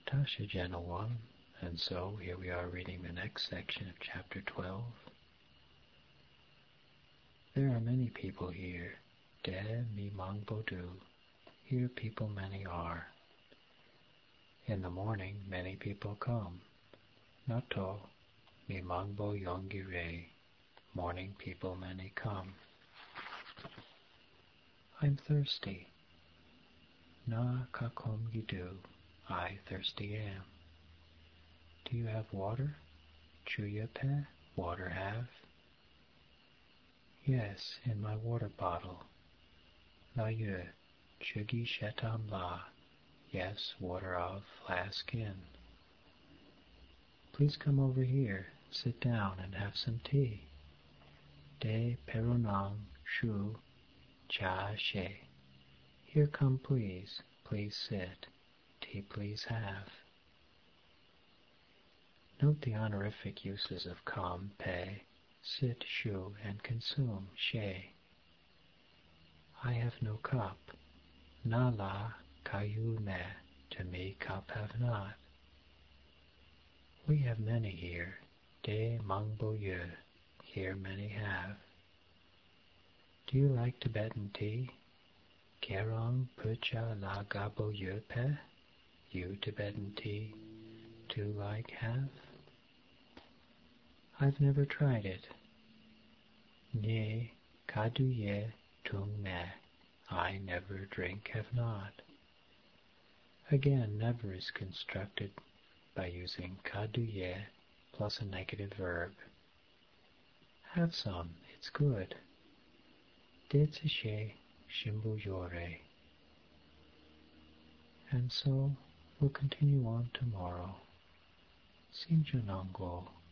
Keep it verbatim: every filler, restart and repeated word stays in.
Tasha Channel one, and so here we are reading the next section of Chapter twelve. There are many people here. De mi mangbo du. Here people many are. In the morning many people come. Nato mi mangbo yongi re. Morning people many come. I'm thirsty. Na kakom yidu. I thirsty am. Do you have water? Chuya pe, water have? Yes, in my water bottle. La yu, chugi shetam la. Yes, water of flask in. Please come over here, sit down and have some tea. De perunang shu cha she. Here come please, please sit. Tea please have. Note the honorific uses of come, pe, sit, shu, and consume, she. I have no cup. Na la kayu me, to me cup have not. We have many here. De mangbo yu, here many have. Do you like Tibetan tea? Kerong pucha la gabo yu pe? You Tibetan tea, do like have? I've never tried it. Nye kadu ye tung me, I never drink have not. Again, never is constructed by using kadu ye plus a negative verb. Have some, it's good. De tse shimbu yore. And so, we'll continue on tomorrow. Sinjanongo.